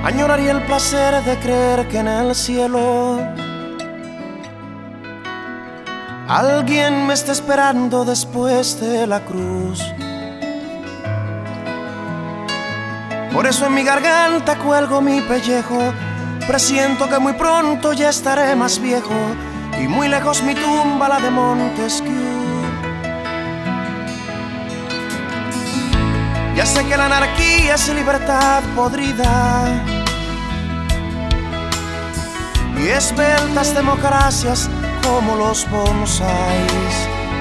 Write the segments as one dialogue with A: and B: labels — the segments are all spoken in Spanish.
A: Añoraría el placer de creer que en el cielo alguien me está esperando después de la cruz. Por eso en mi garganta cuelgo mi pellejo. Presiento que muy pronto ya estaré más viejo y muy lejos mi tumba, la de Montesquieu. Ya sé que la anarquía es libertad podrida y esbeltas democracias como los bonsáis.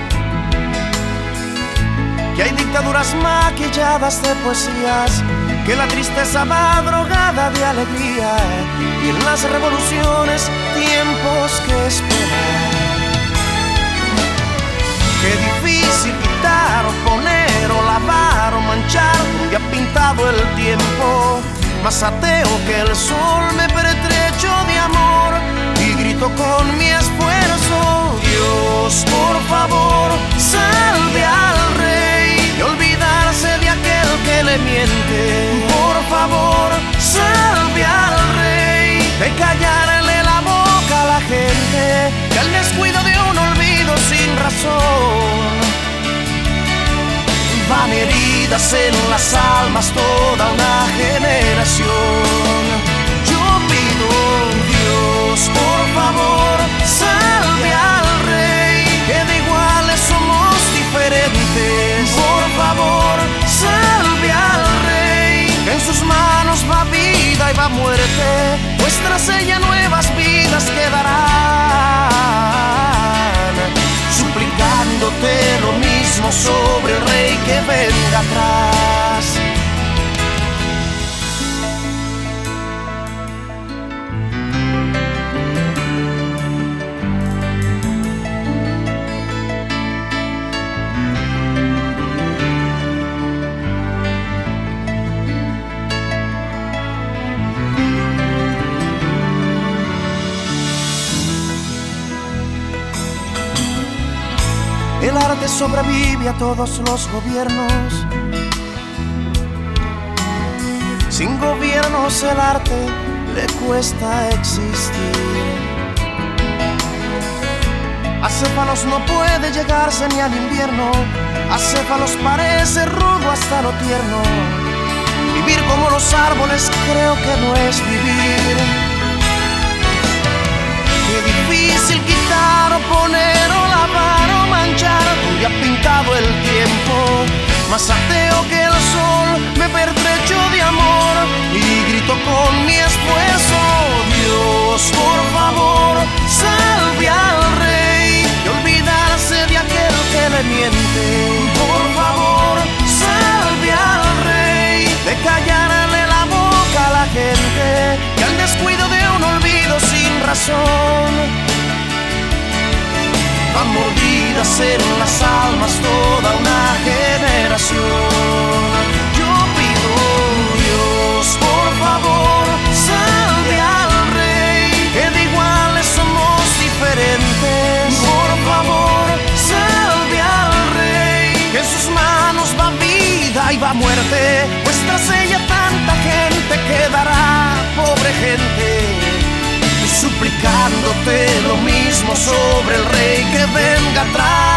A: Que hay dictaduras maquilladas de poesías, que la tristeza va drogada de alegría, y en las revoluciones tiempos que esperar. Qué difícil quitar o poner o lavar o manchar, y ha pintado el tiempo más ateo que el sol. Me pertrecho de amor y grito con mi esfuerzo: Dios, por favor, salve al rey, y olvidarse de aquel que le miente. Por favor, salve al rey, de callarle la boca a la gente, que al descuido de un olvido sin razón van heridas en las almas toda una generación. Yo pido, Dios, por favor, salve al rey, que de iguales somos diferentes. Por favor, salve al rey, que en sus manos va vida y va muerte, pues tras ella nuevas vidas quedarán. Suplicándote lo mismo sobre el rey que venga atrás. El arte sobrevive a todos los gobiernos. Sin gobiernos el arte le cuesta existir. A Céfalos no puede llegarse ni al invierno. A Céfalos parece rudo hasta lo tierno. Vivir como los árboles creo que no es vivir. Qué difícil quitar o poner o lavar o manchar, y ha pintado el tiempo más ateo que el sol. Me pertrecho de amor y grito con mi esfuerzo: Dios, por favor, salve al rey, y olvidarse de aquel que le miente. Por favor, salve al rey, de callarle la boca a la gente, que al descuido de un olvido sin razón van mordidas en las almas toda una generación. Yo pido, Dios, por favor, salve al rey, que de iguales somos diferentes. Por favor, salve al rey, que en sus manos va vida y va muerte, pues tras ella tanta gente quedará, pobre gente. Suplicándote lo mismo sobre el rey que venga atrás.